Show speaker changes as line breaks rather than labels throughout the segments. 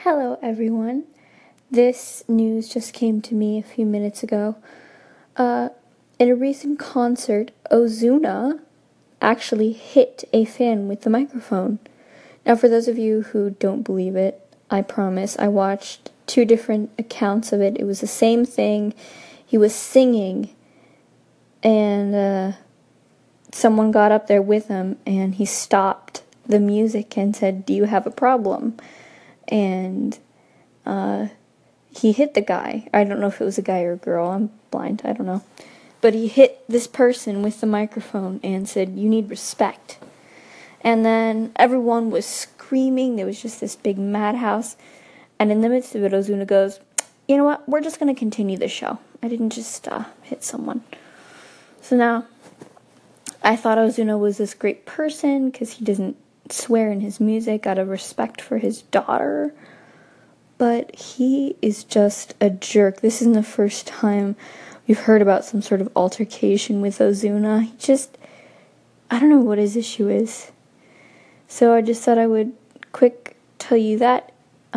Hello, everyone. This news just came to me a few minutes ago. Uh, in a recent concert, Ozuna actually hit a fan with the microphone. Now, for those of you who don't believe it, I promise I watched two different accounts of it. It was the same thing. He was singing, and someone got up there with him, and he stopped the music and said, "Do you have a problem?" And he hit the guy. I don't know if it was a guy or a girl. I'm blind. I don't know. But he hit this person with the microphone and said, "You need respect." And then everyone was screaming. There was just this big madhouse. And in the midst of it, Ozuna goes, "You know what? We're just going to continue the show. I didn't just hit someone." So now, I thought Ozuna was this great person because he doesn't swear in his music out of respect for his daughter. But he is just a jerk. This isn't the first time we've heard about some sort of altercation with Ozuna. I don't know what his issue is. So I just thought I would quick tell you that.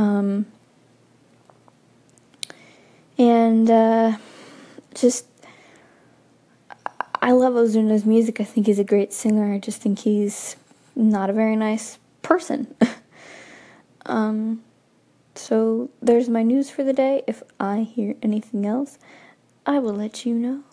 I love Ozuna's music. I think he's a great singer. I just think he's not a very nice person. So there's my news for the day. If I hear anything else, I will let you know.